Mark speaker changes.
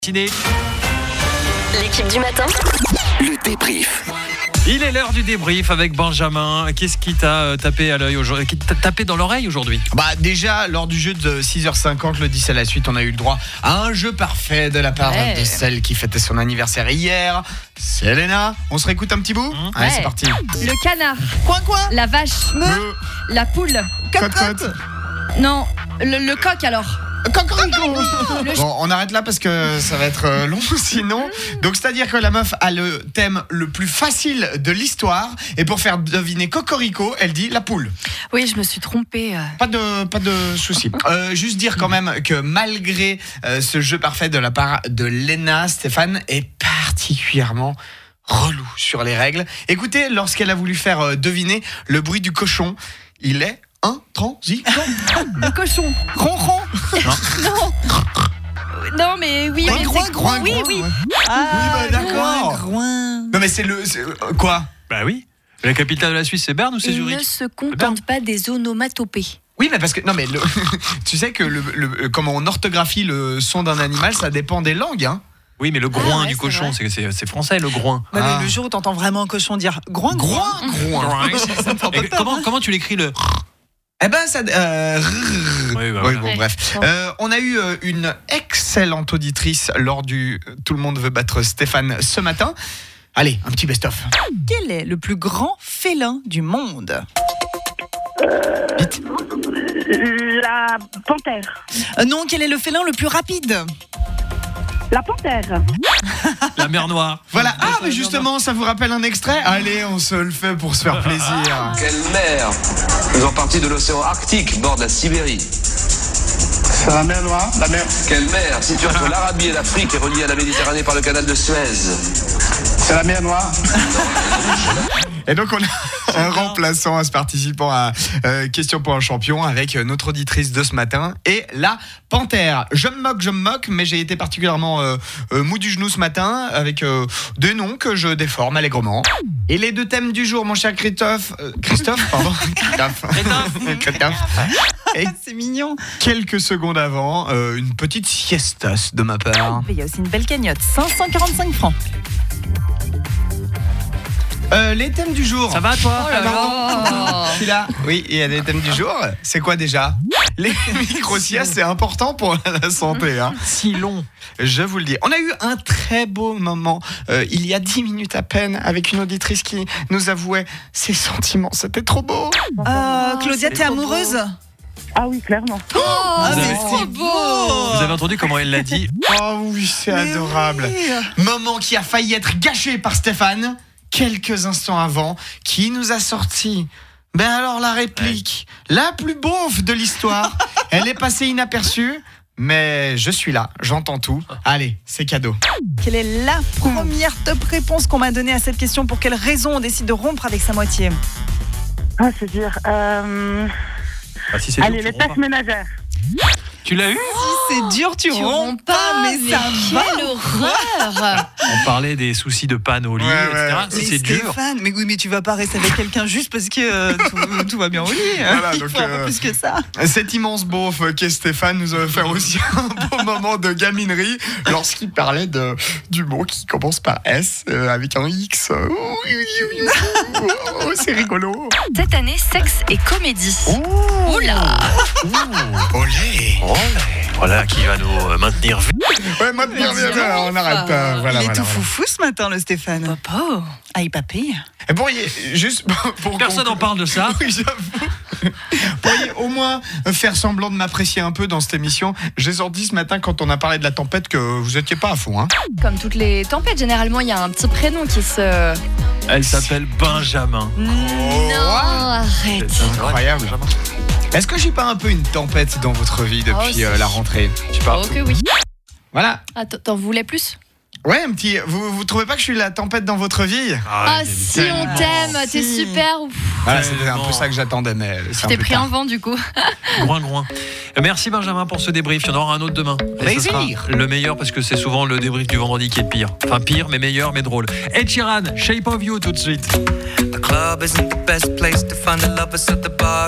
Speaker 1: L'équipe du matin.
Speaker 2: Le débrief.
Speaker 3: Il est l'heure du débrief avec Benjamin. Qu'est-ce qui t'a tapé à l'œil aujourd'hui, qui t'a tapé dans l'oreille aujourd'hui?
Speaker 4: Déjà, lors du jeu de 6h50, le 10 à la suite, on a eu le droit à un jeu parfait de la part de celle qui fêtait son anniversaire hier. C'est Léna. On se réécoute un petit bout? Allez, c'est parti.
Speaker 5: Le canard.
Speaker 4: Quoi
Speaker 5: La vache. La poule.
Speaker 4: Cocotte.
Speaker 5: Non, le coq alors.
Speaker 4: Cocorico. Bon, on arrête là parce que ça va être long sinon. Donc c'est-à-dire que la meuf a le thème le plus facile de l'histoire et pour faire deviner Cocorico, elle dit la poule.
Speaker 5: Oui, je me suis trompée.
Speaker 4: Pas de souci. Juste dire quand même que malgré ce jeu parfait de la part de Léna, Stéphane est particulièrement relou sur les règles. Écoutez, lorsqu'elle a voulu faire deviner le bruit du cochon, il est intransigeant.
Speaker 5: Le cochon. Ronron. Non. Non, mais oui.
Speaker 4: Groin.
Speaker 5: Oui.
Speaker 4: Oui, d'accord. Non, mais c'est quoi?
Speaker 3: Bah oui. La capitale de la Suisse, c'est Berne ou c'est
Speaker 5: Il
Speaker 3: Zurich?
Speaker 5: ne se contente pas des onomatopées.
Speaker 4: Oui, mais parce que non, mais tu sais que comment on orthographie le son d'un animal, ça dépend des langues, hein.
Speaker 3: Oui, mais le groin
Speaker 5: ouais,
Speaker 3: du
Speaker 5: c'est
Speaker 3: cochon, c'est français, le groin.
Speaker 6: Ouais, mais le jour où t'entends vraiment un cochon dire groin.
Speaker 3: Et comment tu l'écris le...
Speaker 4: Eh ben ça.
Speaker 3: Oui,
Speaker 4: Oui, bon, bref. On a eu une excellente auditrice lors du Tout le monde veut battre Stéphane ce matin. Allez, un petit best-of.
Speaker 6: Quel est le plus grand félin du monde?
Speaker 4: Vite.
Speaker 7: La panthère.
Speaker 6: Non, quel est le félin le plus rapide?
Speaker 7: La panthère.
Speaker 3: La mer Noire.
Speaker 4: Voilà. Ah, mais justement, ça vous rappelle un extrait? Allez, on se le fait pour se faire plaisir.
Speaker 8: Quelle mer, faisant partie de l'océan Arctique, bord de la Sibérie.
Speaker 9: C'est la mer Noire, la mer.
Speaker 8: Quelle mer, située entre l'Arabie et l'Afrique et reliée à la Méditerranée par le canal de Suez.
Speaker 9: C'est la mer Noire.
Speaker 4: Et donc, on a un remplaçant à ce participant à Question pour un champion avec notre auditrice de ce matin et la panthère. Je me moque, mais j'ai été particulièrement mou du genou ce matin avec des noms que je déforme allègrement. Et les deux thèmes du jour, mon cher Christophe, pardon. Christophe. Et
Speaker 6: C'est mignon.
Speaker 4: quelques secondes avant, une petite siestas de ma part.
Speaker 6: Il y a aussi une belle cagnotte, 545 francs.
Speaker 4: Les thèmes du jour.
Speaker 3: Ça va toi?
Speaker 4: Je suis là. Oui, il y a des thèmes du jour. C'est quoi déjà? Les micro-siestes, c'est important pour la santé. Hein.
Speaker 3: Si long.
Speaker 4: Je vous le dis. On a eu un très beau moment il y a 10 minutes à peine avec une auditrice qui nous avouait ses sentiments. C'était trop beau.
Speaker 6: Claudia, t'es amoureuse?
Speaker 7: Ah oui, clairement.
Speaker 6: Mais c'est beau.
Speaker 3: Vous avez entendu comment elle l'a dit?
Speaker 4: Oh oui, c'est adorable. Moment qui a failli être gâché par Stéphane quelques instants avant, qui nous a sorti alors la réplique la plus beauf de l'histoire. Elle est passée inaperçue, mais je suis là, j'entends tout. Allez, c'est cadeau.
Speaker 6: Quelle est la première top réponse qu'on m'a donnée à cette question? Pour quelle raison on décide de rompre avec sa moitié?
Speaker 7: Ah, c'est dur.
Speaker 3: Si c'est
Speaker 7: Allez,
Speaker 3: dur,
Speaker 7: les
Speaker 3: tu romps
Speaker 7: tâches
Speaker 3: pas.
Speaker 7: ménagères.
Speaker 3: Tu l'as eu?
Speaker 6: C'est dur, tu romps pas, mais ça va.
Speaker 5: Quelle horreur.
Speaker 3: On parlait des soucis de panne au lit,
Speaker 4: Ouais,
Speaker 3: etc.
Speaker 4: ouais.
Speaker 3: Si
Speaker 6: Mais
Speaker 3: c'est dur.
Speaker 6: Stéphane, mais oui, mais tu vas pas rester avec quelqu'un juste parce que tout va bien au lit.
Speaker 4: Voilà,
Speaker 6: Il
Speaker 4: donc,
Speaker 6: faut un peu plus que ça.
Speaker 4: Cet immense beauf qu'est Stéphane nous a fait aussi un beau moment de gaminerie lorsqu'il parlait du mot qui commence par S avec un X. C'est rigolo.
Speaker 5: Cette année, sexe et comédie. Oula.
Speaker 4: Olé.
Speaker 3: Voilà qui va nous maintenir vus.
Speaker 4: Ouais, maintenant, bien, on arrête pas. Voilà,
Speaker 6: Il est
Speaker 4: voilà,
Speaker 6: tout
Speaker 4: voilà.
Speaker 6: foufou ce matin, le Stéphane.
Speaker 5: Papa.
Speaker 6: Ah, il papille.
Speaker 4: Et pourriez, juste pour
Speaker 3: Personne n'en parle de ça.
Speaker 4: Oui, j'avoue. Pourriez au moins faire semblant de m'apprécier un peu dans cette émission. J'ai sorti ce matin quand on a parlé de la tempête que vous étiez pas à fond. Hein.
Speaker 5: Comme toutes les tempêtes, généralement, il y a un petit prénom qui se...
Speaker 3: Elle s'appelle Benjamin.
Speaker 5: Non, arrête.
Speaker 4: C'est incroyable. Est-ce que j'ai pas un peu une tempête dans votre vie depuis
Speaker 5: si.
Speaker 4: la rentrée? Je sais pas.
Speaker 5: Oh que oui.
Speaker 4: Voilà.
Speaker 5: Ah, t'en voulais plus?
Speaker 4: Ouais, un petit. Vous trouvez pas que je suis la tempête dans votre vie?
Speaker 5: Ah si, on t'aime, t'es super. Ouf.
Speaker 4: Voilà, c'était un peu ça que j'attendais, mais c'est un
Speaker 5: T'es
Speaker 4: peu
Speaker 5: pris
Speaker 4: tard.
Speaker 5: un vent du coup.
Speaker 3: Groin. Merci Benjamin pour ce débrief. Il y en aura un autre demain. Et ce sera le meilleur parce que c'est souvent le débrief du vendredi qui est le pire. Enfin pire, mais meilleur, mais drôle. Ed Sheeran, Shape of You tout de suite.
Speaker 10: The club isn't the best place to find the lovers at the bar.